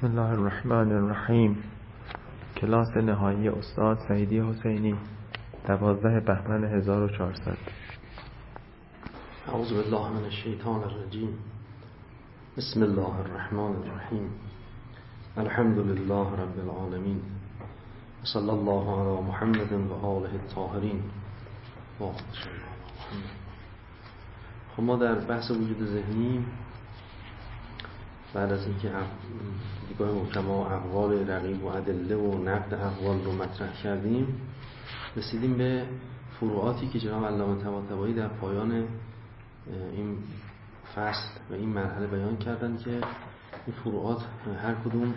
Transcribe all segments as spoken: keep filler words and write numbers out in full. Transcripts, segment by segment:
بسم الله الرحمن الرحیم. کلاس نهایی استاد سعیدی حسینی، دوازده بهمن هزار و چهارصد. اعوذ بالله من الشیطان الرجیم. بسم الله الرحمن الرحیم. الحمد لله رب العالمین و صلی الله علی محمد و آله الطاهرین. خب ما در بحث وجود ذهنی بعد از اینکه دیدگاه حکما اقوال رقیب و ادله و نقد اقوال رو مطرح کردیم، رسیدیم به فروعاتی که جناب علامه طباطبایی در پایان این فصل و این مرحله بیان کردن که این فروعات هر کدوم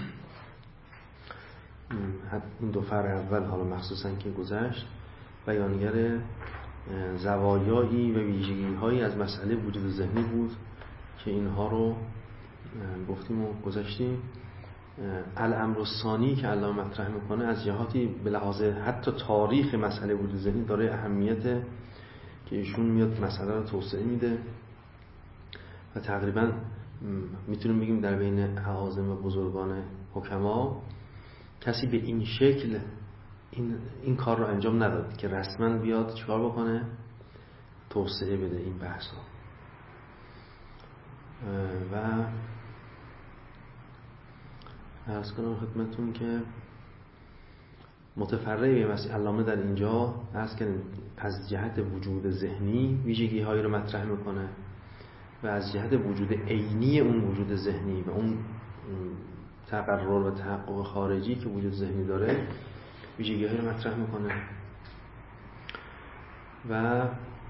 این دو فرع اول حالا مخصوصا که گذشت بیانگر زوایایی و ویژگی‌هایی از مسئله وجود ذهنی بود که اینها رو گفتیم و گذاشتیم. الامر الثانی که علامه مطرح میکنه از جهاتی به لحاظ حتی تاریخ مسئله وجود ذهنی داره اهمیت که ایشون میاد مسئله رو توسعه میده و تقریبا میتونیم بگیم در بین اعاظم و بزرگان حکما کسی به این شکل این, این کار رو انجام نداد که رسما بیاد چیکار بکنه، توسعه بده این بحث رو. و عرض کنم خدمتون که متفرع مسئله علامه در اینجا عرض کنم از جهت وجود ذهنی ویژگی هایی رو مطرح میکنه و از جهت وجود عینی اون وجود ذهنی و اون تقرر و تحقق خارجی که وجود ذهنی داره ویژگی هایی رو مطرح میکنه و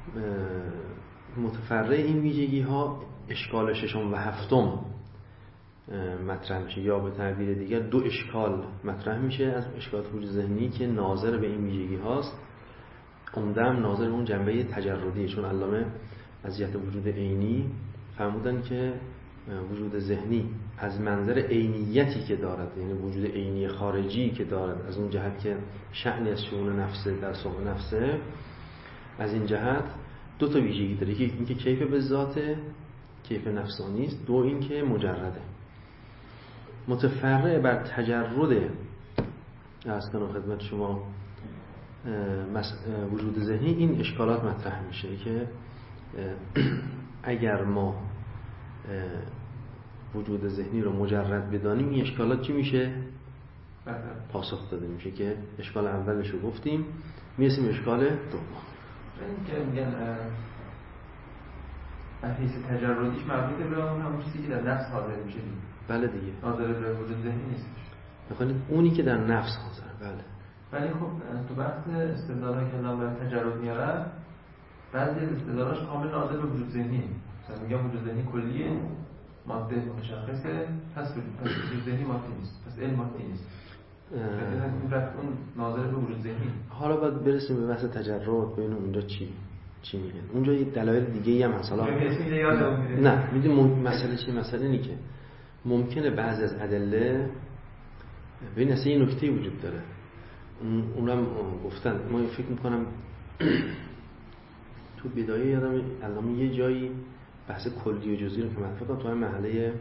متفرع این ویژگی ها اشکال ششم و هفتم مطرح میشه، یا به تعبیر دیگر دو اشکال مطرح میشه از اشکالات وجود ذهنی که ناظر به این ویژگی هاست. عمده‌ام ناظر به اون جنبه تجردی، چون علامه از جهت وجود عینی فرمودن که وجود ذهنی از منظر عینیتی که دارد، یعنی وجود عینی خارجی که دارد، از اون جهت که شأنی از شؤون نفسه در صلح نفسه، از این جهت دو تا ویژگی داره، که اینکه کیف به ذات کیف نفسانی است، دو اینکه مجرده. متفرع بر تجرد اصلا خدمت شما وجود ذهنی این اشکالات مطرح میشه که اگر ما وجود ذهنی رو مجرد بدانیم این اشکالات چی میشه؟ پاسخ داده میشه که اشکال اولش رو گفتیم، میرسیم اشکال دوم. این که میگن حیث تجردیش مربوط به اون همون چیزی که در نفس حاضر میشه. بله دیگه، حاضر به وجود ذهنی نیستش. بخواید اونی که در نفس حاضر. بله. ولی خب تو بحث استدلال‌ها که الان برای تجرد میارن، بعضی از استدلالاش کامل ناظر به وجود ذهنی. مثلا میگم وجود ذهنی کلیه، ماده متشخصه، پس وجود ذهنی مادی نیست، پس علم مادی نیست. اون ناظر به وجود ذهنی. حالا باید برسیم به بحث تجرد، ببینیم اونجا چی چی میگن. اونجا یه دلایل دیگه‌ای هم مثلا نه میدونم مسئله چیه. مسئله اینه که ممکنه بعضی از ادله ببین اصلا یه نکته وجود داره، اونم گفتن. ما فکر میکنم تو بدایه یادم علامه یه جایی بحث کلی و جزئی رو که من فکر کنم تو همین محله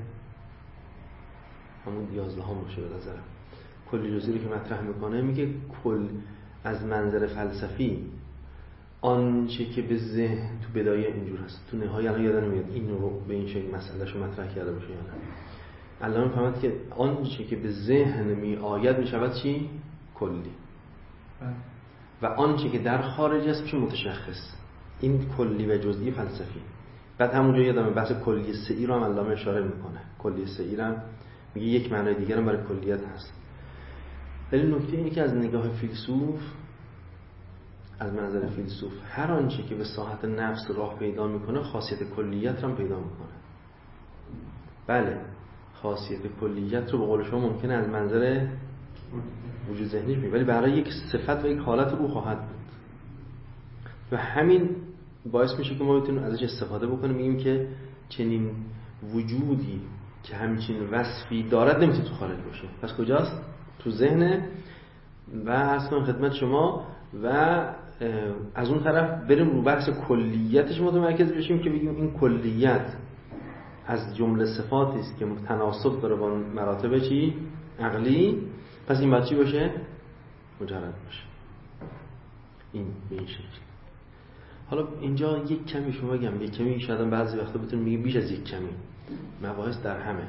همون یازده ها باشه به نظرم، کلی جزئی رو که مطرح میکنه میگه کل از منظر فلسفی آنچه که به ذهن تو بدایه اینجور هست، تو نهایی الان یادم نمیاد این رو به این شکل مسئلهشو مطرح کرده باشه یا نه. علامه فهمید که آنچه که به ذهن می آید می شود چی؟ کلی. و آنچه که در خارج است میشه متشخص. این کلی و جزئی فلسفی. بعد همونجا یادم بحث کلی سعی رو هم علامه اشاره میکنه. کلی سعی رو میگه یک معنای دیگر هم برای کلیت هست. ولی نکته اینه که از نگاه فیلسوف، از منظر فیلسوف، هر آنچه که به ساحت نفس راه پیدا میکنه خاصیت کلیت رو هم پیدا میکنه. بله، خاصیت کلیت رو به قول شما ممکنه از منظر وجود ذهنیش بگیم، ولی برای یک صفت و یک حالت رو خواهد بود و همین باعث میشه که ما بتونیم ازش استفاده بکنیم. میگیم که چنین وجودی که همچین وصفی دارد نمیتونه تو خارج باشه، پس کجاست؟ تو ذهنه. و اصلا خدمت شما و از اون طرف بریم رو بحث کلیتش متمرکز بشیم که بگیم این کلیت از جمله صفاتی است که تناسب داره با مراتب چی؟ عقلی. پس این باید چی باشه؟ مجرد باشه. این به این شکل. حالا اینجا یک کمی شما بگم، یک کمی شاید بعضی وقتا بتونیم بگیم بیش از یک کمی مباحث در همه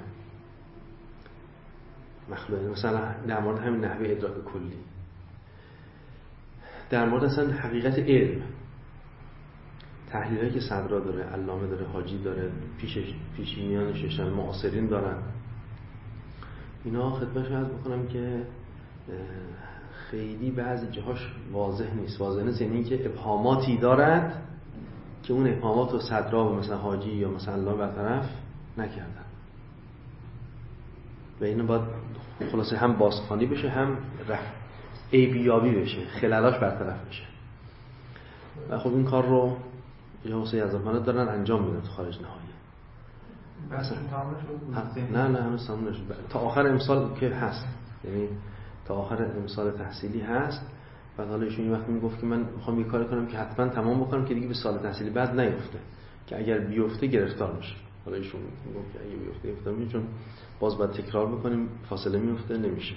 مخلوقات. مثلا در مورد همین نحوه ادراک کلی، در مورد اصلا حقیقت علم، تحلیلایی که صدرا داره، علامه داره، حاجی داره، پیشش پیشینیان ششن معاصرین دارن، اینا خدمتشون عرض بکنم که خیلی بعضی جاهاش واضح نیست. واضح نیست یعنی که ابهاماتی دارد که اون ابهامات رو صدرا و مثلا حاجی یا مثلا علامه برطرف نکردن و اینو باید خلاصه هم بازخوانی بشه، هم رفت عیبیابی بشه، خللاش برطرف بشه. و خب این کار رو یا حسین یزدانپناه دارن انجام میدن تو خارج نهایی. بحثشون تمام شد؟ نه نه هنوز تمام نشد. تا آخر امسال که هست، یعنی تا آخر امسال تحصیلی هست. بعد حالا ایشون یه وقتی میگفت که من میخوام یه کاری کنم که حتما تمام بکنم که دیگه به سال تحصیلی بعد نیفته، که اگر بیفته گرفتار میشه. حالا ایشون میگفت که اگه بیفته گرفتار میشه، چون باز باید تکرار بکنیم، فاصله میفته، نمیشه.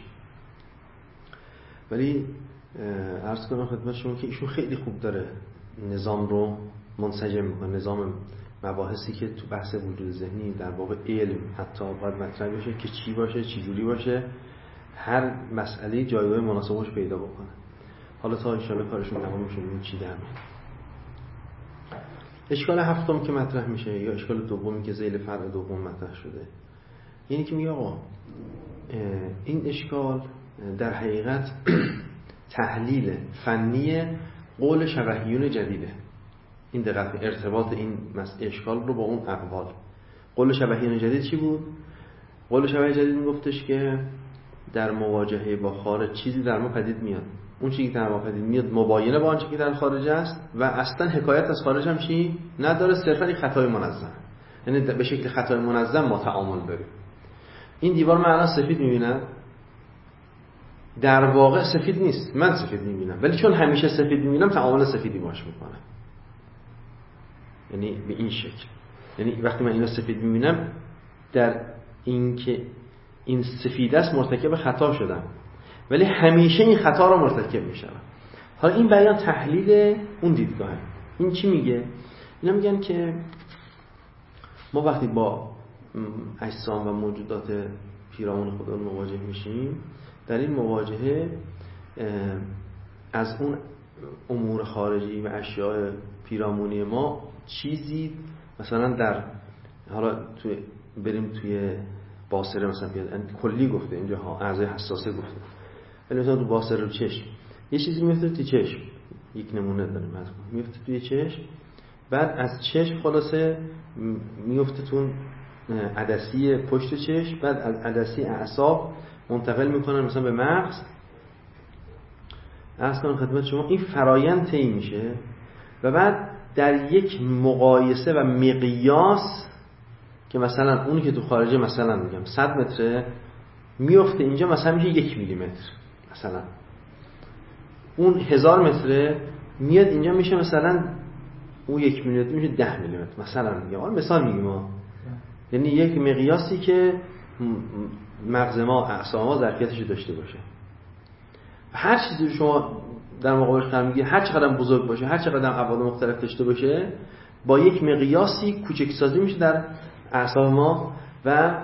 ولی عرض کنم خدمت شما که ایشون خیلی خوب داره نظام رو منسجم میکنه، نظام مباحثی که تو بحث وجود ذهنی در واقع علم حتی باید مطرح بشه که چی باشه، چی جوری باشه، هر مسئله جایگاه مناسبش پیدا بکنه. حالا تا ان شاءالله کارشون تمام میشه این چی در میاد. اشکال هفتم که مطرح میشه یا اشکال دومی که ذیل فرع دوم مطرح شده، یعنی که میگه آقا این اشکال در حقیقت تحلیل فنی قول شبحیون جدیده. این دقت ارتباط این اشکال رو با اون اقوال. قول شبحیون جدید چی بود؟ قول شبح جدید میگفتش که در مواجهه با خارج چیزی در ما پدید میاد، اون چیزی که در ما پدید میاد مباینه با آنچه که در خارج است و اصلا حکایت از خارج هم چی نداره، صرفا این خطای منظم. یعنی به شکل خطای منظم ما تعامل داریم. این دیوار من الان سفید میبینم، در واقع سفید نیست، من سفید میبینم، ولی چون همیشه سفید میبینم تعامل سفیدی باش میکنم. یعنی به این شکل، یعنی وقتی من اینو سفید میبینم در این که این سفید است مرتکب خطا شدم، ولی همیشه این خطا رو مرتکب میشم. حالا این بیان تحلیل اون دیدگاهه. این چی میگه؟ اینا میگن که ما وقتی با اجسام و موجودات پیرامون خودمون مواجه میشیم، در این مواجهه از اون امور خارجی و اشیاء پیرامونی ما چیزی مثلا در حالا توی بریم توی باصره مثلا بیاد کلی گفته اینجا ها اعضای حساسه گفته، ولی مثلا تو باصره و چشم یه چیزی میفته توی چشم، یک نمونه داریم مثلا میفته توی چشم، بعد از چشم خلاصه میفته تو عدسی پشت چشم، بعد از عدسی اعصاب منتقل میکنن مثلا به مغز. عرض کنم خدمت شما این فرایند طی میشه و بعد در یک مقایسه و مقیاس که مثلا اونی که تو خارجه مثلا میگم صد متره میفته اینجا مثلا میشه یک میلی متر، مثلا اون هزار متره میاد اینجا میشه مثلا اون یک میلی متر میشه ده میلی متر مثلا میگم، حالا مثال میگیم ها. یعنی یک مقیاسی که مغز ما اعصاب ما ظرفیتش داشته باشه. هر چیزی رو شما در مقابلش قرار میگیره، هر چقدر بزرگ باشه، هر چقدر ابعاد مختلف داشته باشه، با یک مقیاسی کوچکسازی میشه در اعصاب ما و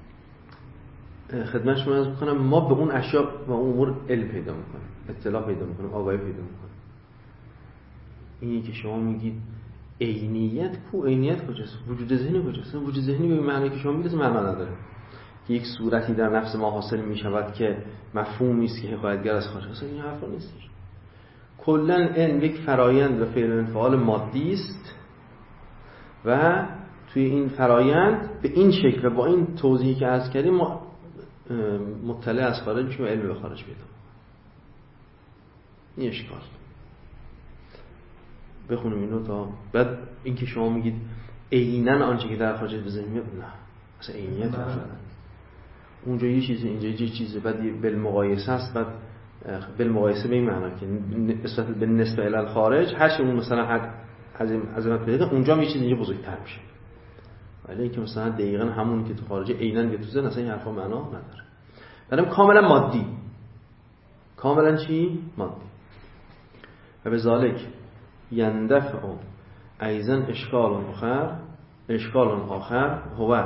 خدمت شما عرض می‌کنم ما به اون اشیاء و اون امور علم پیدا می‌کنیم، اطلاع پیدا می‌کنیم، آگاهی پیدا می‌کنیم. اینی که شما میگید عینیت کو، عینیت کجاست؟ وجود ذهنی کجاست؟ وجود ذهنی به معنی که شما میگید معنا نداره که یک صورتی در نفس ما حاصل می‌شود که مفهومی است که حکایتگر از خارج است. این حرفا نیست. کلاً این یک فرایند و فعل و انفعال مادی است و توی این فرایند به این شکل و با این توضیحی که عرض کردیم ما مطلع از خارج میشیم و علم به خارج پیدا می‌کنیم. این اشکال. بخونیم اینو تا بعد اینکه شما میگید عیناً آنچه که در خارج به ذهن میاد، نه اصلا عینیت نشده. اونجا یه چیزی اینجا یه چیزی، بعد بالمقایسه است، بعد بالمقایسه به این معنی که نسبت به نسبت الی الخارج هر چی اون مثلا از عظمت پیدا کنه اونجا هم یه چیز اینجا بزرگتر میشه. ولی اینکه مثلا دقیقاً همون که تو خارجه عیناً به تو ذهن، اصلا این حرفا معنا نداره. برام کاملا مادی، کاملا چی؟ مادی. و به ذالک یندفع ایضا اشکال آخر اشکال آخر هو،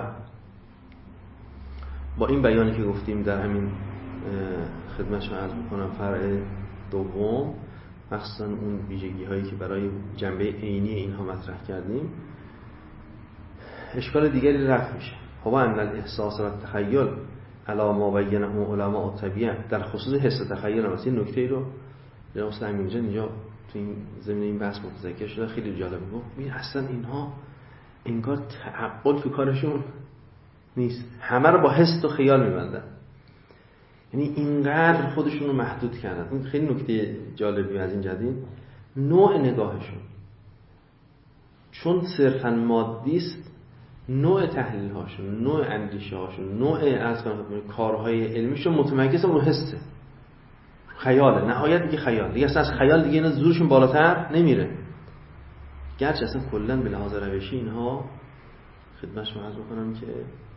با این بیانی که گفتیم در همین خدمتشون عرض میکنم فرع دوم، مخصوصا اون ویژگی هایی که برای جنبه عینی اینها مطرح کردیم، اشکال دیگری رفع میشه. هو ان الاحساس و التخیل علی ما بینه علماء الطبیعه، در خصوص حس و تخیل هم این نکته ای رو جناب استاد امینجان اینجا تو این زمینه این بحث متذکر شده، خیلی جالب بود. ببین اصلا اینها انگار تعقل تو کارشون نیست، همه رو با حس و خیال میبندن، یعنی اینقدر خودشون رو محدود کردن. خیلی نکته جالبی از این جدید نوع نگاهشون، چون صرفا مادی است، نوع تحلیل هاشون، نوع اندیشه هاشون، نوع از کارهای علمیشون متمرکز رو حسه، خیاله، نهایت دیگه خیال دیگه، اصلا از خیال دیگه اینا زورشون بالاتر نمیره. گرچه اصلا کلا به لحاظ روشی اینها خدمتش عرض می‌کنم که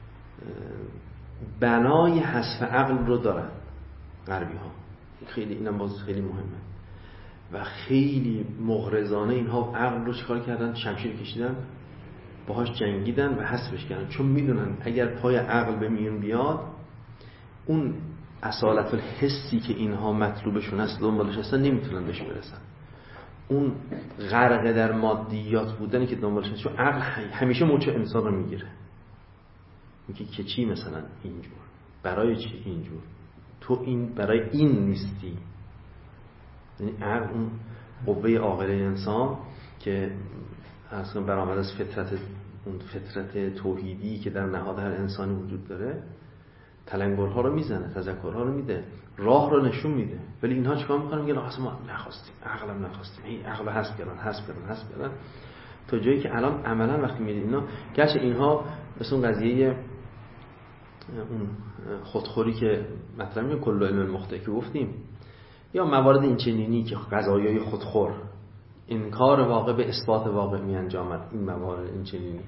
بنای حذف عقل رو دارن غربی ها، خیلی اینم باز خیلی مهمه و خیلی مغرضانه اینها عقل رو چیکار کردن؟ شمشیر کشیدن، باهاش جنگیدن و حذفش کردن، چون میدونن اگر پای عقل به میون بیاد اون اصالت الحسی که اینها مطلوبشون هست دنبالش هستن نمیتونن بهش برسن. اون غرق در مادیات بودنی که دنبالش هست، چون عقل همیشه موچه انسان رو میگیره، میگه که چی مثلا اینجور، برای چی اینجور، تو این برای این نیستی. یعنی عقل اون قوه عاقله انسان که اصلا برآمده از فطرت، اون فطرت توحیدی که در نهاد هر انسانی وجود داره، تلنگرها رو میزنه، تذکرها رو میده، راه رو نشون میده. ولی اینها چیکار میکنن؟ میگن اصلا ما نخواستیم، عقلم نخواستیم، هی عقل حذف کردن حذف کردن حذف کردن تا جایی که الان عملا وقتی میدید اینا، گرچه اینها مثل اون قضیه اون خودخوری که مطرح میگه کل علم المخطئ که گفتیم، یا موارد این چنینی که قضایای خودخور، انکار واقع به اثبات واقع می انجامد، این موارد این چنینی،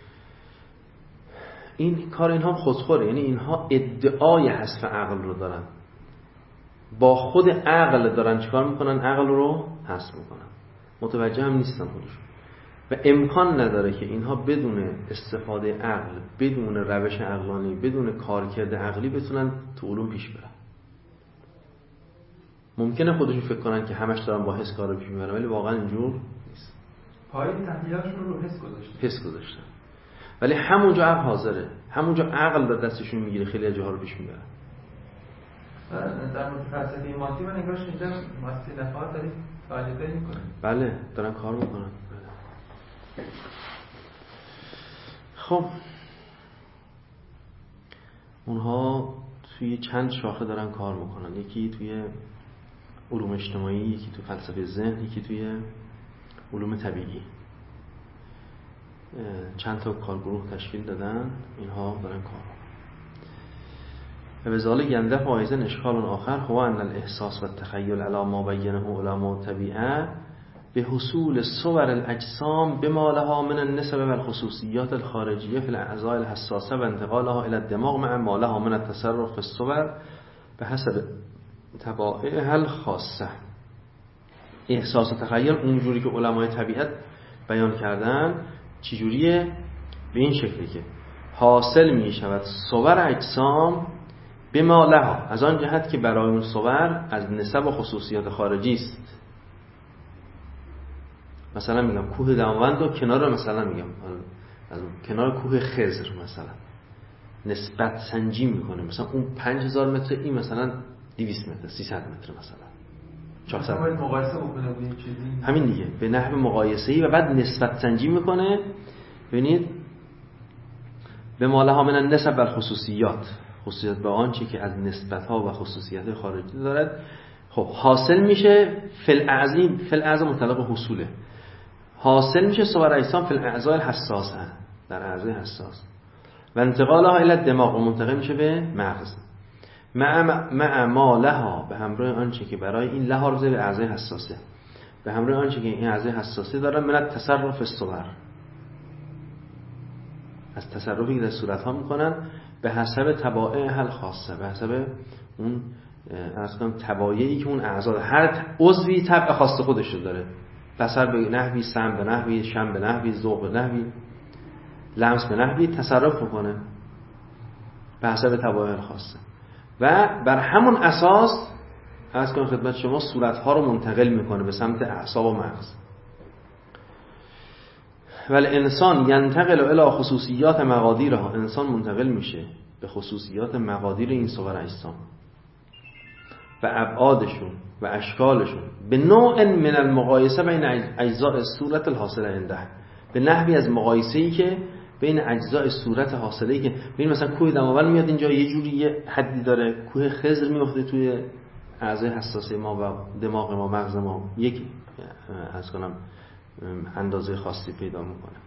این کار اینها خودخوره. یعنی اینها ادعای حذف عقل رو دارن، با خود عقل دارن چیکار میکنن؟ عقل رو حذف میکنن، متوجه هم نیستن خودشون و امکان نداره که اینها بدون استفاده عقل، بدون روش عقلانی، بدون کارکرد عقلی بتونن تو علوم پیش برن. ممکنه خودشون فکر کنن که همش دارن با حس کارو پیش میبرن، ولی واقعا اینجور نیست. پای تحلیلاشون رو حس گذاشتن حس گذاشتن ولی همونجا عقل حاضره، همونجا عقل در دستشون میگیره، خیلی از جاها رو پیش میبرن. در مورد فلسفه مادی من نگاهش اینجا ماستی نفعات داری فعالیت میکنن. بله دارن کار میکنن. خب اونها توی چند شاخه دارن کار میکنن، یکی توی علوم اجتماعی، یکی توی فلسفه ذهن، یکی توی علوم طبیعی. چند تا کارگروه تشکیل دادن، اینها دارن کار میکنن. و به ذالک یندفع ایضا اشکال آخر هو ان الاحساس و التخیل علی ما بینه علماء الطبیعه به حصول صور الاجسام بما لها من النسب و الخصوصیات الخارجیه فی الاعضاء الحساسه و انتقالها الى الدماغ مع ما لها من التصرف في الصور به حسب طبائعها الخاصه. احساس و تخیل اونجوری که علمای طبیعت بیان کردن چجوریه؟ به این شکلی که حاصل می شود صور اجسام بما لها، از آن جهت که برای اون صور از نسب و خصوصیات خارجی است. مثلا میگم کوه دماوند و کنار، مثلا میگم از کنار کوه خضر مثلا نسبت سنجی میکنه، مثلا اون پنج هزار متر، این مثلا دویست متر، سیصد متر، مثلا چهارصد متر، مقایسه بکنه با این چیزی، همین دیگه به نحو مقایسه‌ای و بعد نسبت سنجی میکنه. ببینید به ما لها من النسب و الخصوصیات، خصوصیات به آنچه که از نسبت‌ها و خصوصیات خارجی دارد. خب حاصل میشه فل اعظیم، فل اعظم مطلق حصوله، حاصل میشه صور اجسام فی الاعضاء الحساسه، در اعضای حساس، و انتقالها الی الدماغ، و منتقل میشه به مغز، مع مع ما لها، به همراه آنچه که برای این لها رو به اعضای حساسه، به همراه آنچه که این اعضای حساسه دارن من التصرف الصور، از تصرفی که در صورت‌ها میکنن به حسب طبائع هل خاصه، به حسب اون از کنم طبایعی که اون اعضا، هر عضوی طبع خاص خودش رو داره. بصر به نحوی، سمع به نحوی، شم به نحوی، ذوق به نحوی، لمس به نحوی تصرف میکنه به حسب طبایع خاصه و بر همون اساس از کنم خدمت شما صورت‌ها رو منتقل میکنه به سمت اعصاب و مغز. ولی انسان ینتقل الی خصوصیات مقادیرها، انسان منتقل میشه به خصوصیات مقادیر این صور اجسام و ابعادشون و اشکالشون به نوع من المقایسه بین اجزاء صورت الحاصله عنده، به نحوی از مقایسه‌ای که بین اجزاء صورت حاصله‌ای که ببین مثلا کوه دماوند میاد اینجا یه جوری یه حدی داره، کوه خضر میفته توی اعضای حساسه ما و دماغ ما، مغز ما یک از کنم اندازه خاصی پیدا میکنه.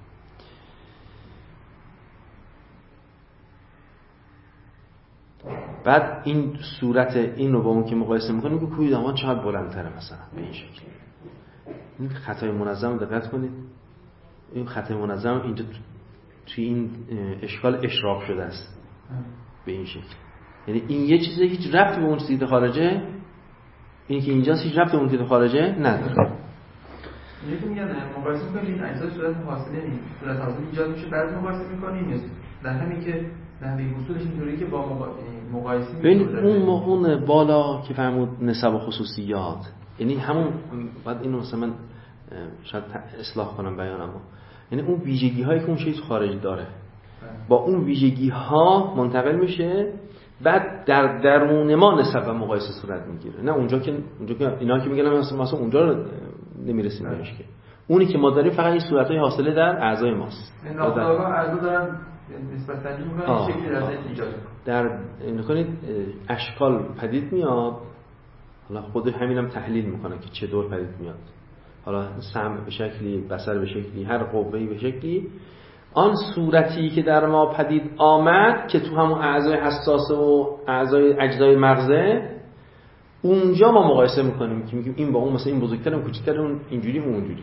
بعد این صورت این رو با اون که مقایسه میکنیم که کوه داماد چقدر بلندتره مثلا به این شکل. این خطای منظم دقت کنید، این خطای منظم اینجا توی این اشکال اشراف شده است به این شکل. یعنی این یه چیزی هیچ ربطی به اون چیزی خارجه، این که اینجاست هیچ ربطی به اون چیزی خارجه نداره. یکی میگن مقایسه میکنیم این اجزای صورت حاصله نیست، صورت حاصله ایجاد میشه بعد مقایسه میکنیم، در همین که نحوه وصولش اینطوریه که با مقایسه ببین اون اون بالا که فرمود نسب و خصوصیات، یعنی همون بعد اینو مثلا من شاید اصلاح کنم بیانمو، یعنی اون ویژگی هایی که اون چیز خارج داره با اون ویژگی ها منتقل میشه، بعد در درون ما نسب و مقایسه صورت میگیره. نه اونجا که اونجا که اینا که میگن مثلا مثلا اونجا رو نمیرسیم بهش، که اونی که ما داریم فقط این صورت‌های حاصله در اعضای ماست. ناخودآگاه اعضا دارن نسبت تنجیم میکنن این شکلی در ذهن ایجاد در نکنید اشکال پدید میاد، حالا خود همینم تحلیل میکنه که چه دور پدید میاد، حالا سمع به شکلی، بصر به شکلی، هر قوه‌ای به شکلی، آن صورتی که در ما پدید آمد که تو همون اعضای حساسه و اعضای اجزای مغزه، اونجا ما مقایسه میکنیم که میگیم این با اون مثلا این بزرگتره اون کوچیک‌تره اون اینجوری اون اونجوری.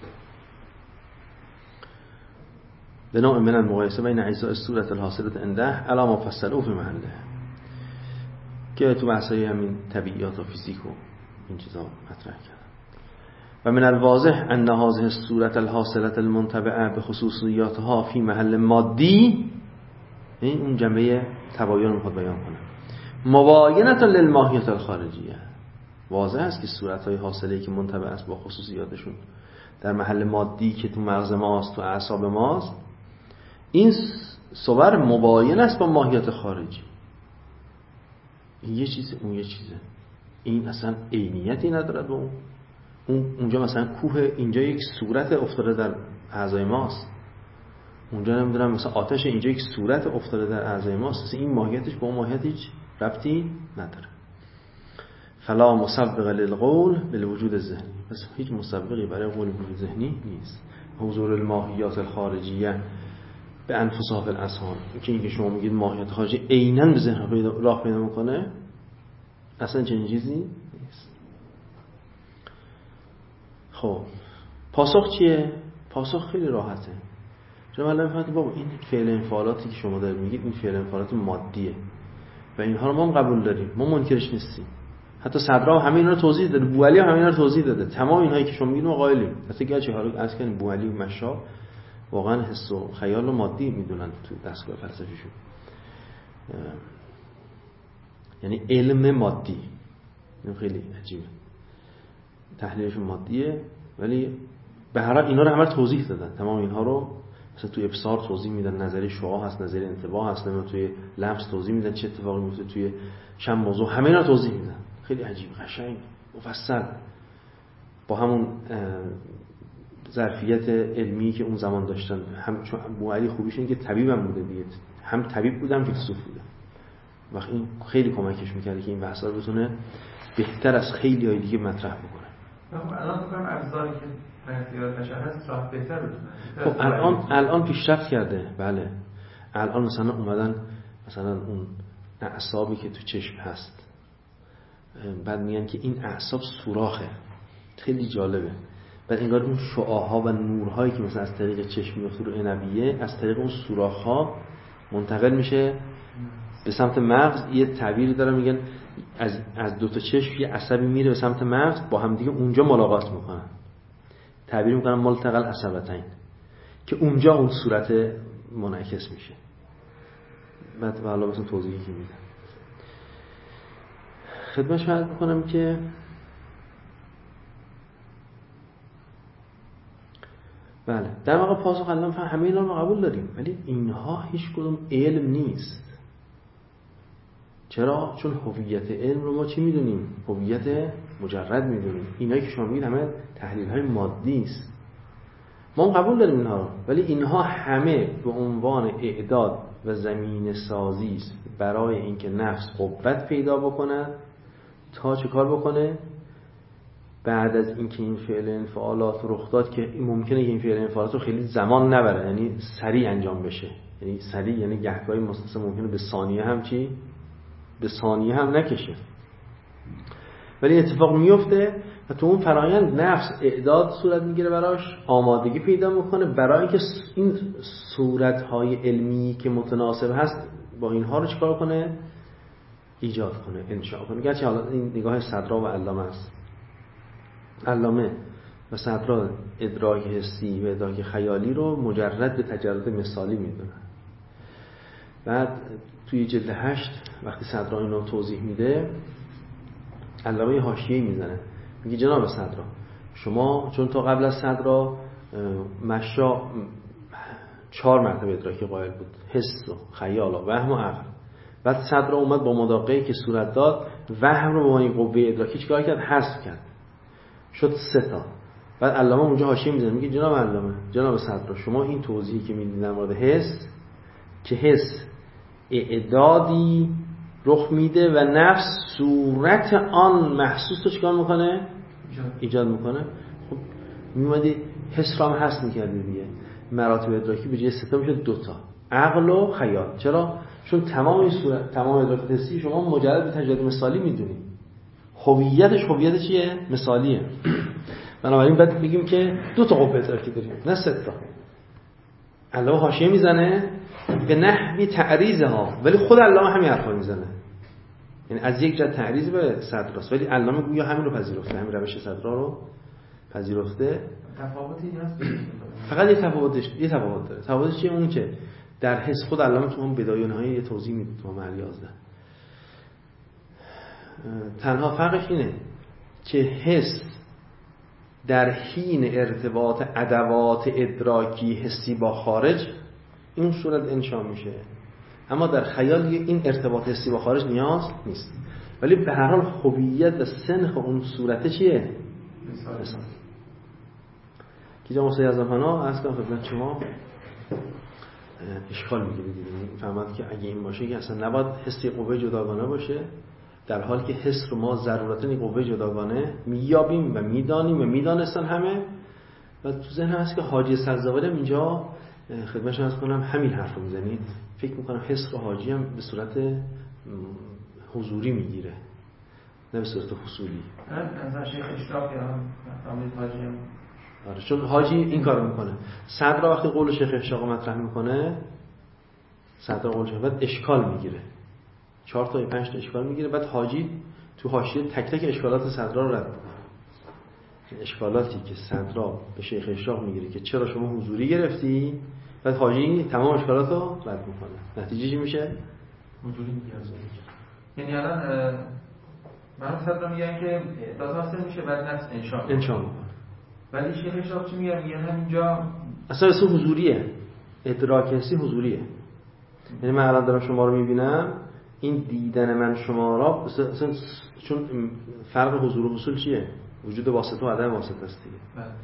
به نوع من المقایسه بین اجزاء الصورة الحاصله عنده علی ما فصلوا فی محله، که تو بحثای همین طبیعیات و فیزیک و این چیزا مطرح کردن. و من الواضح ان هذه الصورة الحاصله المنتبعه بخصوصیاتها فی محل مادی، این اون جنبه تباین رو بیان کنه، مباینه للماهیت الخارجیه. واضح است که صورت‌های حاصله‌ای که منتبع است با خصوصیاتشون در محل مادی که تو مغز ماست، تو اعصاب ماست، این صور مباین است با ماهیت خارجی. این یه چیزه اون یه چیزه، این اصلا عینیتی نداره با اون. اون اونجا مثلا کوه، اینجا یک صورت افتاده در اعضای ماست، اونجا نمیدونم مثلا آتش، اینجا یک صورت افتاده در اعضای ماست، اصلا این ماهیتش با اون ماهیت هیچ ربطی نداره. فلا مسبق للقول بالوجود الذهنی، پس هیچ مسبقی برای قول وجود ذهنی نیست. حضور الماهیات الخارجیه به انفسها فی الاذهان، که اینکه شما میگید ماهیت خارجی عیناً به ذهن راه پیدا میکنه، اصلا چنین چیزی نیست. خب پاسخ چیه؟ پاسخ خیلی راحته. شما الان فهمیدید بابا این فعل انفعالاتی که شما دارید میگید این فعل انفعالات مادیه و اینها رو ما هم قبول داریم، ما منکرش نیستیم. حتی صدرا هم اینا رو توضیح داده، بوعلی هم اینا رو توضیح داده. تمام اینایی که شما میگید ما قائلیم. مثلا گرچه حالا از کنیم بوعلی و مشا واقعا حس و خیال و مادی میدونن تو دستگاه فلسفیشون، یعنی علم مادی. این خیلی عجیبه، تحلیلشون مادیه ولی به هر حال اینا رو همه رو توضیح دادن. تمام اینها رو مثلا توی ابصار توضیح میدن، نظری شعاع هست، نظری انتباه هست، نمیدونم توی لمس توضیح میدن چه اتفاقی میفته، توی شم موضوع همه اینا توضیح میدن. خیلی عجیب، قشنگ، مفصل، با همون ظرفیت علمی که اون زمان داشتن. هم چون بوعلی خوبیش اینه که طبیبم بوده دیگه، هم طبیب بوده هم فیلسوف بوده. وقت این خیلی کمکش میکرده که این بحثا رو بتونه بهتر از خیلی های دیگه مطرح بکنه. الان فکر کنم ابزاری که در اختیار بشر هست راه بهتر بتونه. خب الان الان پیشرفت کرده. بله الان مثلا اومدن مثلا اون اعصابی که تو چشم هست، بعد میگن که این اعصاب سوراخه. خیلی جالبه. بعد انگار اون شعاع‌ها و نورهایی که مثلا از طریق چشم میفته رو عنبیه از طریق اون سوراخ‌ها منتقل میشه به سمت مغز. یه تعبیری دارن میگن از از دو تا چشم یه عصبی میره به سمت مغز، با هم دیگه اونجا ملاقات میکنن، تعبیر میکنن ملتقى العصبتین، که اونجا اون صورت منعکس میشه. بعد حالا مثلا توضیحی که میدم خدمتش عرض میکنم که بله در واقع پاسخ علم فهم همه اینا رو قبول داریم، ولی اینها هیچ کدوم علم نیست. چرا؟ چون هویت علم رو ما چی میدونیم؟ هویت مجرد میدونیم. اینایی که شما میگید همه تحلیل های مادی است. ما قبول داریم اینها رو، ولی اینها همه به عنوان اعداد و زمین سازی است برای اینکه نفس قوت پیدا بکنه تا چه کار بکنه؟ بعد از اینکه این فعل انفعالات رخ داد، که ممکنه که این فعل انفعالات رو خیلی زمان نبره، یعنی سریع انجام بشه، یعنی سریع یعنی گهگاهی مستقیم ممکنه به ثانیه هم چی؟ به ثانیه هم نکشه، ولی اتفاق میفته و تو اون فرایند نفس اعداد صورت میگیره براش، آمادگی پیدا میکنه برای اینکه این صورتهای علمی که متناسب هست با اینها رو چیکار کنه؟ ایجاد کنه، انشاء کنه. گرچه حالا این نگاه صدرا و علامه است. علامه و صدرا ادراک حسی و ادراک خیالی رو مجرد به تجرد مثالی میدونن. بعد توی جلد هشت وقتی صدرا اینو توضیح میده، علامه حاشیه‌ای میزنه، میگه جناب صدرا شما چون تا قبل از صدرا مشا چهار مرتبه ادراکی قائل بود، حس و خیال و وهم و عقل. بعد صدرا اومد با مداقعی که صورت داد وهم رو به معنی قوه ادراکی چیکار کرد؟ حذف کرد، شد سه تا. بعد علامه اونجا حاشیه میزنه، میگه جناب علامه جناب صدرا شما این توضیحی که میدید در مورد حس، که حس اعدادی رخ میده و نفس صورت آن محسوس رو چیکار میکنه؟ ایجاد میکنه. خب میومدی حس را هم حس میکردی دیگه، مراتب ادراکی به جای سه تا میشه دو تا، عقل و خیال. چرا؟ چون تمام این صورت تمام ادراک حسی شما مجرد به تجربه مثالی میدونی، هویتش هویت چیه؟ مثالیه. بنابراین بعد میگیم که دو تا قوه ادراکی داریم نه سه تا. علامه حاشیه میزنه به نحوی تعریضها، ولی خود علامه همین حرفا میزنه، یعنی از یک جهت تعریض به صدراست، ولی علامه گویا همین رو پذیرفته، همین روش صدرا رو پذیرفته. تفاوتی هست؟ فقط یه تفاوتش یه تفاوت داره. تفاوتش چیه؟ اون که در حس خود علامه تو اون بدایه و نهایه یه توضیح میده تو محل یازده. تنها فرقش اینه که حس در حین ارتباط ادوات ادراکی حسی با خارج این صورت انشا میشه، اما در خیال این ارتباط حسی با خارج نیاز نیست، ولی به هر حال هویت و سنخ اون صورت چیه؟ مثال. که جا موسیقی از افنا از کنم خدمت شما اشکال میگیره دیگه، فهمد که اگه این باشه که اصلا نباید حسی قوه جداگانه باشه، در حالی که حس رو ما ضرورتاً این قوه جداگانه میابیم و میدانیم و میدانستن همه. و تو ذهن هست که حاجی سرزاوری هم اینجا خدمتشون از کنم همین حرف رو میزنید. فکر میکنم حس رو حاجی هم به صورت حضوری میگیره نه به صورت حصولی. از شیخ اشراق یا عامل حاجی هم آره، چون حاجی این کارو میکنه. صدر وقتی قول شیخ اشراق مطرح میکنه، صدر قول شیخ بعد اشکال میگیره، چهار تا یا پنج تا اشکال میگیره، بعد حاجی تو حاشیه تک تک اشکالات صدرا رو رد میکنه. اشکالاتی که صدرا به شیخ اشراق میگیره که چرا شما حضوری گرفتی، بعد حاجی تمام اشکالات رو رد میکنه. نتیجه چی میشه؟ حضوری میگیره. یعنی الان من صدرا میگن که اعداد حاصل میشه بعد نفس انشاء انشاء میکنه، ولی شیخ اشراق چی میگن؟ میگن همینجا اصلا اسم حضوریه، ادراک حسی حضوریه. یعنی من الان دارم شما رو میبینم، این دیدن من شما را اصلا چون فرق حضور و حصول چیه؟ وجود واسطه و عدم واسطه است دیگه.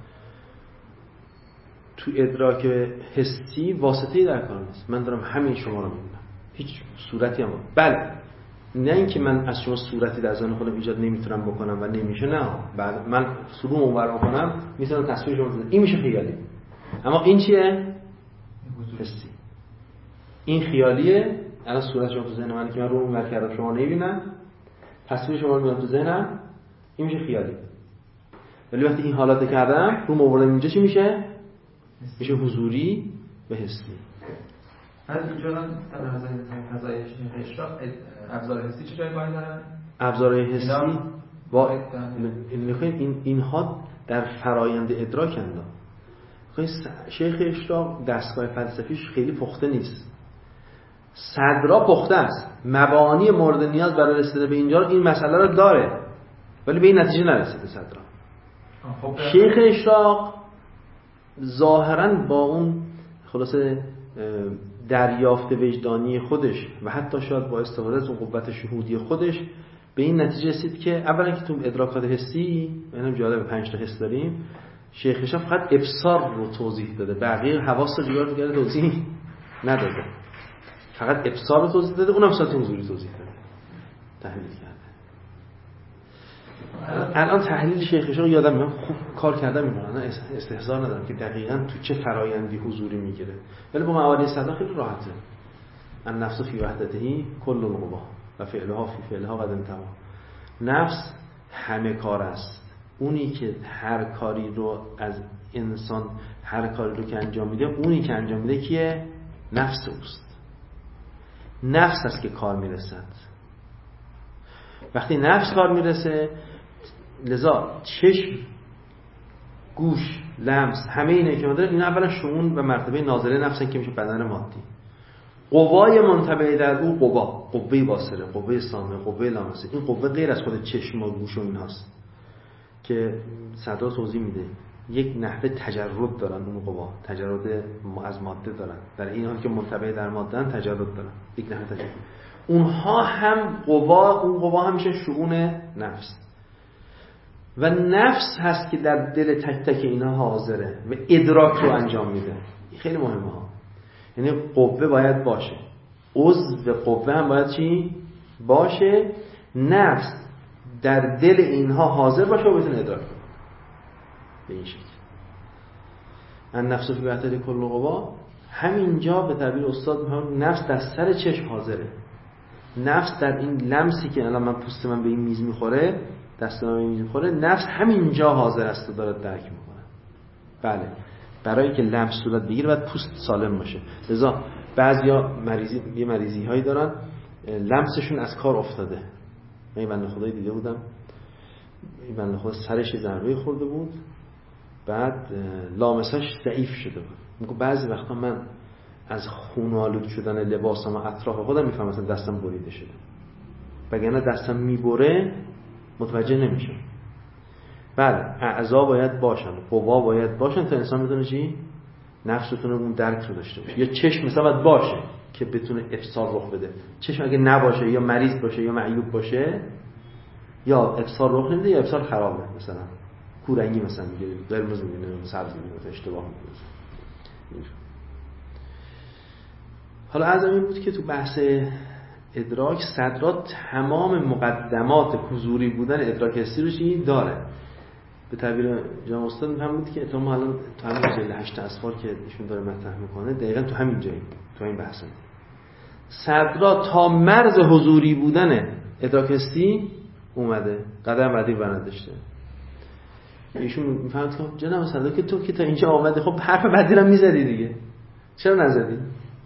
تو ادراک حسی واسطه‌ای در کار نیست، من دارم همین شما رو میبینم، هیچ صورتی هم بله نه اینکه من از شما صورتی در ذهن خودم ایجاد نمیتونم بکنم و نمیشه، نه بعد من سلوم اونور بکنم میتونم تصویر شما بزنم، این میشه خیالی. اما این چیه؟ حسی. این خیالیه. الان صورت شما تو ذهن من که من رو اونور کردم شما نمیبینم، تصویر شما رو میاد تو ذهنم، این میشه خیالی. ولی وقتی این حالت کردم رو آوردم اینجا چی میشه؟ میشه حضوری و حسی. بعد اینجا در فضای اشراق ابزار حسی چه جایی باید دارن؟ ابزار حسی با این اینها در فرایند ادراک اندام. شیخ اشراق دستگاه فلسفیش خیلی پخته نیست. صدرا پخته است. مبانی مورد نیاز برای رسیدن به اینجا این مسئله رو داره. ولی به این نتیجه نرسیده صدرا. خب شیخ اشراق ظاهراً با اون خلاصه دریافت وجدانی خودش و حتی شاید با استفاده از اون قوت شهودی خودش به این نتیجه رسید که اولا که تو ادراکات حسی، اینم جالب، پنج تا حس داریم، شیخ اشراق فقط ابصار رو توضیح داده، بقیه حواس رو دیگر دیگر توضیح نداده، فقط ابصار رو توضیح داده، اونم صورت حضوری توضیح داده، تحلیل کرده. الان تحلیل شیخ اشراق یادم میاد خوب کار کردم، میمونم استحضار ندارم که دقیقاً تو چه فرایندی حضوری میگیره، ولی با معانی صدا خیلی راحته. النفس فی وحدته کل القوا و فعلها فی فعلها قد انتهى. نفس همه کار است، اونی که هر کاری رو از انسان هر کاری رو که انجام میده، اونی که انجام میده کیه؟ نفس اوست. نفس است که کار میرسد. وقتی نفس کار میرسه، لذا چشم، گوش، لمس، همه اینه که مداره، این اولا شؤون و مرتبه ناظره نفسن که میشه بدن مادی. قوای منطبع در او قوا، قوه باصره، قوه سامع، قوه لامسه. این قوه غیر از خود چشم و گوش و ایناست که صدرا توضیح میده. یک نحوه تجرد دارن اون قوا، تجرد از ماده دارن، در این حال که منطبع در ماده ان تجرد دارن، یک نحوه تجرد. اونها هم قوا، اون قوا هم میشه شؤون نفس و نفس هست که در دل تک تک اینا حاضره و ادراک رو انجام میده. خیلی مهمه ها. یعنی قوه باید باشه، عضو قوه هم باید چی؟ باشه. نفس در دل اینها حاضر باشه و بتونه ادراک کنه. به این شکل النفس فی وحدة کل القوا. همینجا به تعبیر استاد میگم نفس در سر چشم حاضره. نفس در این لمسی که الان من پوست من به این میز میخوره، دست من به این میز میخوره، نفس همینجا حاضر است و داره درک میکنه. بله، برای که لمس صورت بگیره باید پوست سالم باشه. لذا بعضیا مریضی یه مریضی هایی دارن لمسشون از کار افتاده. من یه بنده خدایی دیده بودم، این بنده خدا سرش ضربه خورده بود، بعد لامسش ضعیف شده بود. میگه بعضی وقتا من از خون‌آلود شدن لباسم و اطراف خودم میفهمم مثلا دستم بریده شده، وگرنه دستم میبره متوجه نمیشم. بله، اعضا باید باشن، قوا باید باشن تا انسان بتونه چی؟ نفس بتونه اون درک رو داشته باشه. یا چشم مثلا باید باشه که بتونه ابصار رخ بده. چشم اگه نباشه یا مریض باشه یا معیوب باشه یا ابصار رخ نمیده یا ابصار خرابه، مثلا کورنگی مثلا میگه قرمز میبینه، سبز میبینه، اشتباه میکنه. حالا از این بود که تو بحث ادراک صدرا تمام مقدمات حضوری بودن ادراک حسی رو چی داره. به تعبیر جناب استاد میفهم بود که اتمام الان تو همین جلد هشت اصفار که ایشون داره مطرح میکنه دقیقاً تو همین جایی، تو این بحثه صدرا تا مرز حضوری بودن ادراک حسی اومده، قدم بعدی برداشته. ایشون میفهمد که جناب صدرا که تو که تا اینجا آمده، خب حرف بعدی رو میزدی دیگه، چرا نزدی؟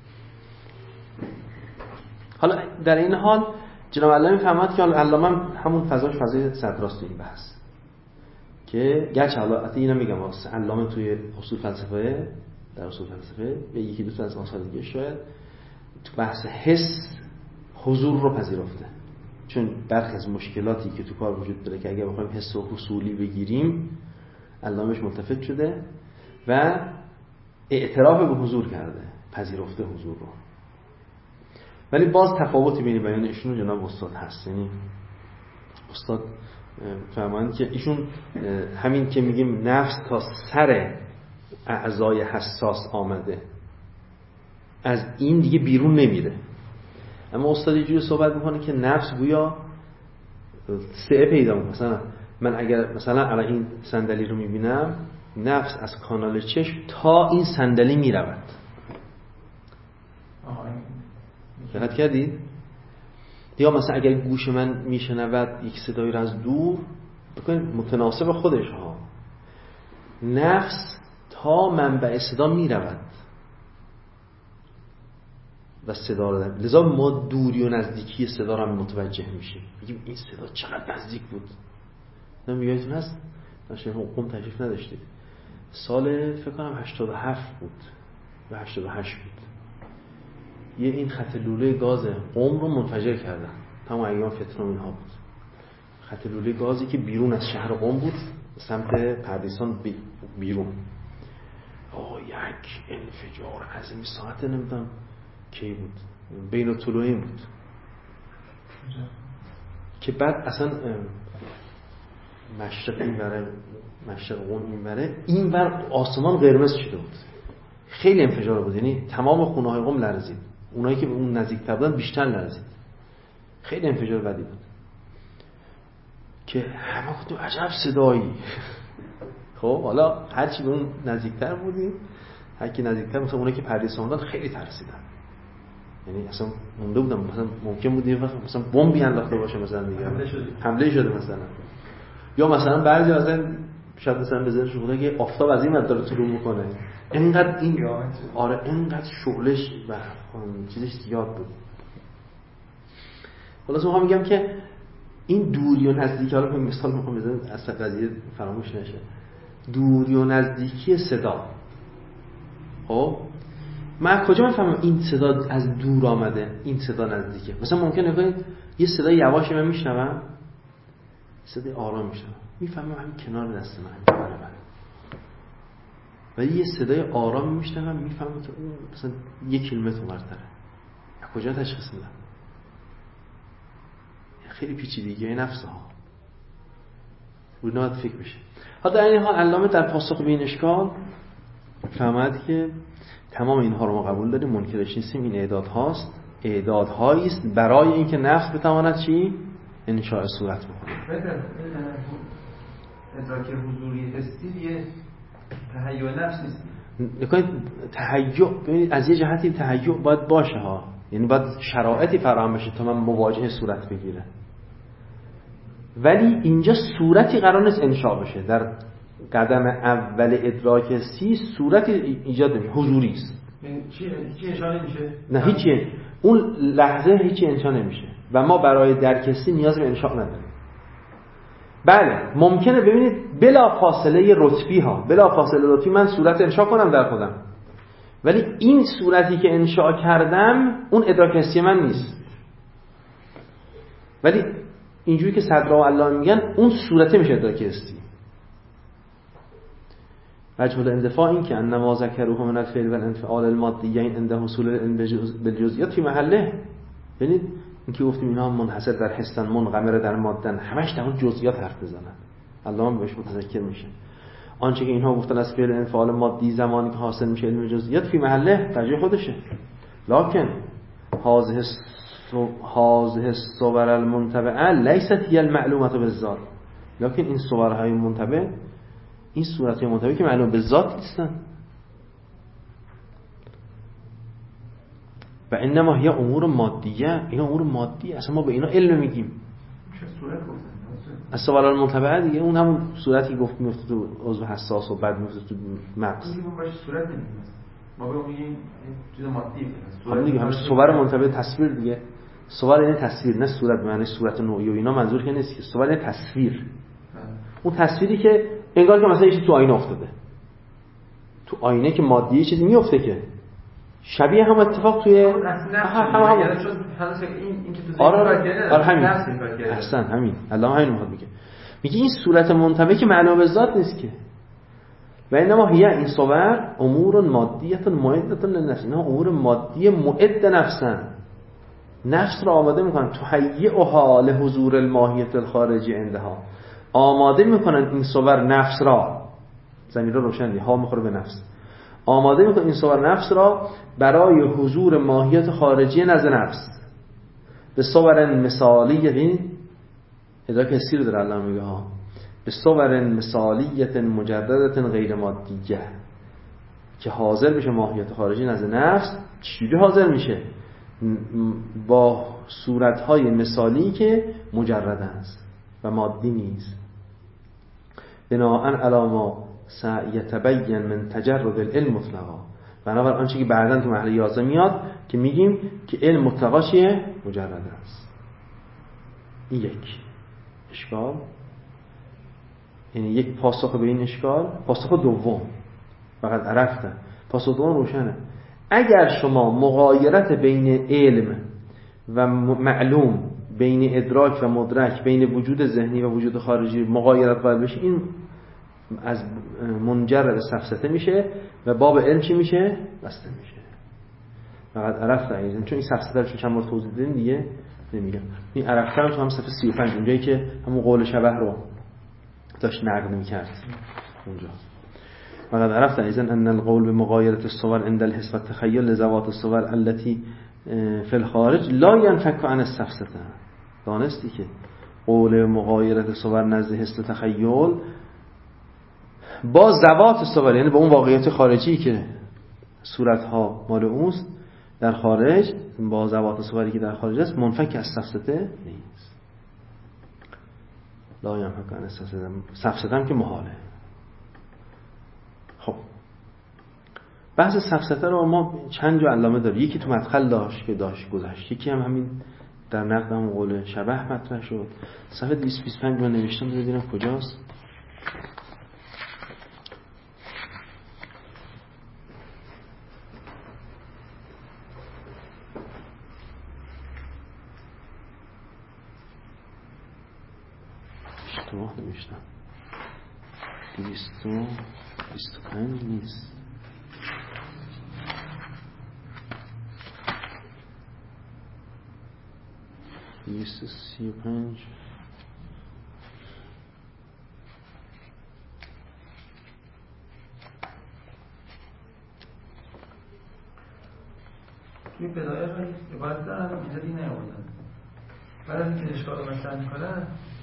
حالا در این حال جناب علامه میفهمد که علامه همون فضاش فضای صدراست این بحث، که گرچه حالا حتی اینو میگم واسه علامه توی اصول فلسفه، در اصول فلسفه به یکی دو تا از آثار دیگه شاید تو بحث حس حضور رو پذیرفته، چون برخی از مشکلاتی که تو کار وجود داره که اگه بخوایم حس و حصولی بگیریم علامهش ملتفت شده و اعتراف به حضور کرده، پذیرفته حضور رو. ولی باز تفاوتی بین بیان ایشون و جناب استاد هست. یعنی استاد فهمند که ایشون همین که میگیم نفس تا سر اعضای حساس آمده، از این دیگه بیرون نمیره. اما استاد یه جوری صحبت میکنه که نفس گویا سعه پیدا میکنه. مثلا من اگر مثلا الان این صندلی رو میبینم، نفس از کانال چشم تا این صندلی میرود. دقت کردید؟ یا مثلا اگر گوش من میشنود یک صدایی رو از دور، بکنید متناسب خودش ها، نفس تا منبع صدا می رود و صدا رو داریم. لذا ما دوری و نزدیکی صدا رو هم متوجه میشیم، میگیم این صدا چقدر نزدیک بود. نمیگه هست نشه قم تشریف نداشتید سال فکر کنم هشتاد و هفت بود و هشتاد و هشت بود، یه این خط لوله گاز قم رو منفجر کردن. تمام ایام فتنه اینها بود. خط لوله گازی که بیرون از شهر قم بود سمت پردیسان بیرون. آه یک انفجار عظیم ساعت نمیدونم کی بود، بین طلوعین بود که بعد اصلا مشرق این بره مشرق قم این بره این بر آسمان قرمز شده بود. خیلی انفجار بود، یعنی تمام خونه های قم لرزید، اونایی که به اون نزدیک‌تر بودن بیشتر لرزید. خیلی انفجار بدی بود که همه گفتیم عجب صدایی. خب حالا هرچی به اون نزدیکتر بودیم، هر کی نزدیکتر، مثلا اونایی که پردیسان بودن خیلی ترسیدن، یعنی اصلا مونده بودم مثلا ممکن بود یه وقت مثلا بمبی انداخته باشه مثلا دیگه حمله شده حمله شده مثلا، یا مثلا بعضی مثلا شاید مثلا بزنش خدا که آفتاب از این مدت داره طلوع میکنه، اینقدر این آره اینقدر شعلش و چیزش زیاد بود. خلاص میخوام میگم که این دوری و نزدیکی، حالا من مثال میخوام بزنم اصلا قضیه فراموش نشه، دوری و نزدیکی صدا. خب من کجا میفهمم این صدا از دور آمده این صدا نزدیکه؟ مثلا ممکنه کنید یه صدای یواشی من میشنوم، صدای آرام میشنوم، میفهمم همین کنار دست من کنار من، ولی یه صدای آرام میشنوم میفهمم که اون مثلا یک کیلومتر اونورتره. کجا تشخیص میدم؟ خیلی پیچیدگی نفس ها روی نواد فکر بشه. حالا در این حال علامه در پاسخ به این اشکال فهمد که تمام اینها رو ما قبول داریم، منکرش نیستیم، این اعداد هاست، اعداد هایی است برای اینکه نفس بتواند چی؟ انشاء صورت بکنه. ادراک حضوری حسی یه تهیع نفس نیست. نکنید تهیع، ببینید از یه جهتی تهیع باید باشه ها، یعنی باید شرایطی فراهم بشه تا من مواجهه صورت بگیره، ولی اینجا صورتی قرار نیست انشاء بشه. در قدم اول ادراک حسی صورت ایجاد نمیشه، حضوری است. یعنی چی چی انشاء نمیشه؟ نه هیچی، اون لحظه هیچی انشاء نمیشه و ما برای درک حسی نیاز به انشاء نداریم. بله ممکنه ببینید بلا فاصله رتبی ها، بلا فاصله رتبی من صورت انشاء کنم در خودم، ولی این صورتی که انشاء کردم اون ادراک حسی من نیست. ولی اینجوری که صدرا و الله میگن اون صورته میشه ادراک حسی. وجه الاندفاع این که انما ذکروه من الفعل و الانفعال المادیین عند حصول العلم بالجزئیات فی محله. ببینید اینکه گفتیم اینا منحصر در حسن، منغمر در مادن، همش در اون جزئیات حرف بزنن، الله هم بهش متذکر میشه. آنچه که اینها گفتن از فعل انفعال مادی زمانی که حاصل میشه علم جزئیات فی محله در جای خودشه، لکن هذه هذه الصور المنتبعه لیست هی المعلومه بالذات. لکن این صورهای منتبع، این صورت‌های منتبع که معلوم به ذات نیستن، و انما هی امور مادیه، اینا امور مادی، اصلا ما به اینا علم میگیم. چه صورت گفتن؟ از صورت منتبعه دیگه اون همون صورتی گفت میفته تو عضو حساس و بعد میفته تو مغز. میگیم باشه صورت نمیگیم، ما به میگیم چیز مادی. صورت دیگه همش صور منتبع تصویر دیگه. صور یعنی تصویر، نه صورت به معنی صورت نوعی و اینا منظور که نیست که. صور یعنی تصویر. اون تصویری که انگار که مثلا یه چیزی تو آینه افتاده، تو آینه که مادیه چیزی میفته که شبیه هم اتفاق توی هم هم یعنی چون هنوز این این که تو آره آره همین احسن همین الله همین میخواد میگه میگه این صورت منتبع که معلوم به ذات نیست که، و انما هی این صور امور مادیه معده للنفس، اینا امور مادی معد نفسن، نفس رو آماده میکنن، تهیئها لحضور الماهیت الخارجی عندها، آماده میکنن این صور نفس را، زمین رو روشن دی ها میخوره به نفس، آماده میکنن این صور نفس را برای حضور ماهیت خارجی نزد نفس به صور مثالیه. این ادراک حسی رو در الله میگه ها، به صور مثالیت مجردت غیر مادیه، که حاضر بشه ماهیت خارجی نزد نفس. چجوری حاضر میشه؟ با صورتهای مثالی که مجرد است و مادی نیست. بناهن علاما سیتبین من تجرد العلم مطلقا. بنابراین آنچه که بعداً تو محل یازده میاد که میگیم که علم مطلقا چیه؟ مجرد است. این یک اشکال، یعنی یک پاسخ به این اشکال. پاسخ دوم فقط عرفتن، پاسخ دوم روشنه. اگر شما مغایرت بین علم و معلوم، بین ادراک و مدرک، بین وجود ذهنی و وجود خارجی مغایرت قائل بشی، این از منجر به سفسطه میشه و باب علم چی میشه؟ بسته میشه. فقط عرفت ایزن، چون این سفسطه رو چند بار توضیح دادیم دیگه نمیگم. این عرفت رو تو هم صفحه سی و پنج اونجایی که همون قول شبه رو داشت نقد میکرد اونجا. فقط عرفت ایزن ان القول بمغایرت الصور عند الحس والتخیل لذوات الصور التي فی الخارج لا ينفك عن السفسطه. دانستی که قول مغایرت صور نزد حس و تخیل با ذوات صور، یعنی با اون واقعیت خارجی که صورتها مال اوست در خارج، با ذوات صوری که در خارج است، منفک از سفسطه نیست. لا ينفك عن السفسطه. سفسطه هم که محاله. خب بحث سفسطه رو ما چند جا علامه داره. یکی تو مدخل داشت که داشت گذشت، یکی هم همین در نقد هم قول شبه مطرح شد. صفحه دویست و بیست و پنج من نوشتم، ببینم کجاست. اشتباه نوشتم. دویست و بیست و پنج نیست. دویست و سی و پنج. توی بدایه خیلی عبارت دارن اینجا دی نیاوردن. بعد از اینکه اشکال رو مطرح میکنن،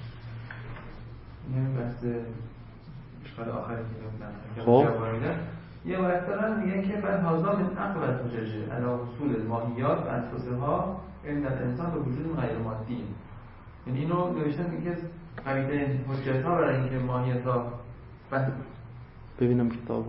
این بحث اشکال آخری که جواب میدن، یه عبارت دارن میگن که بعد هازا من عقل الحجج علی حصول الماهیات و انفسها عند الانسان به وجود غیر مادی. یعنی اینو نوشتن میگه قوی‌ترین حجت‌ها برای اینکه ماهیت‌ها بعد ببینم کتابو.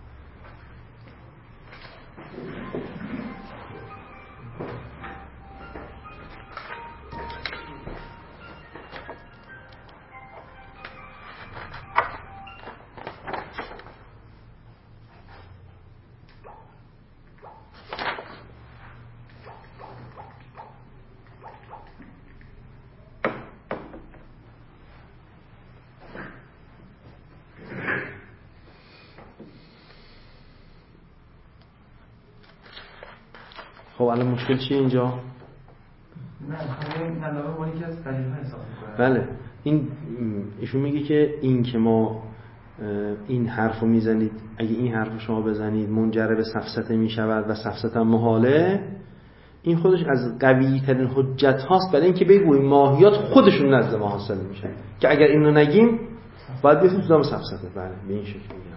خب الان مشکل چیه اینجا؟ نه همین علامه مالی که از قدیم‌ها حساب می‌کنه. بله این ایشون میگه که این که ما این حرفو میزنید، اگه این حرفو شما بزنید منجر به سفسطه میشود و سفسطه محاله، این خودش از قوی ترین حجت هاست برای اینکه بگوییم ماهیات خودشون نزد ما حاصل میشن، که اگر اینو نگیم باید بیفتیم تو دام سفسطه. بله به این شکل میگم.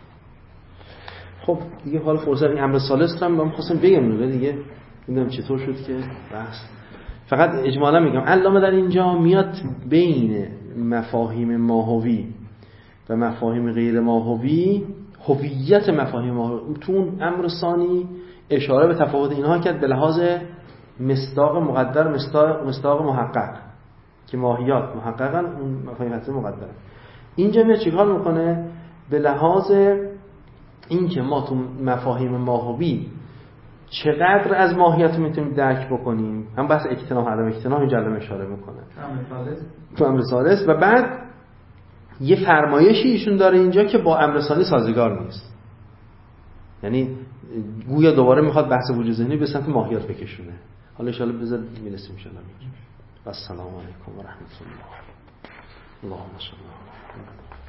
خب دیگه حالا فرصت این امر ثالث رو هم خواستم بگم دیگه، ببینم چطور شد که بحث. فقط اجمالا میگم علامه در اینجا میاد بین مفاهیم ماهوی و مفاهیم غیر ماهوی، هویت مفاهیم ماهوی تو اون امر ثانی اشاره به تفاوت اینها کرد به لحاظ مصداق مقدر، مصداق مصداق محقق، که ماهیات محققاً اون مفاهیم هستی مقدر. اینجا میاد چیکار میکنه؟ به لحاظ این که ما تو مفاهیم ماهوی چقدر از ماهیت میتونیم درک بکنیم، هم بحث اکتنام عدم اکتنام اینجا علامه اشاره میکنه تو امر ثالث، و بعد یه فرمایشی ایشون داره اینجا که با امر ثانی سازگار نیست. یعنی گویا دوباره میخواد بحث وجود ذهنی به سمت ماهیات بکشونه. حالا ان شاءالله بذار میرسیم ان شاءالله. و السلام علیکم و رحمت الله. اللهم صل علی محمد.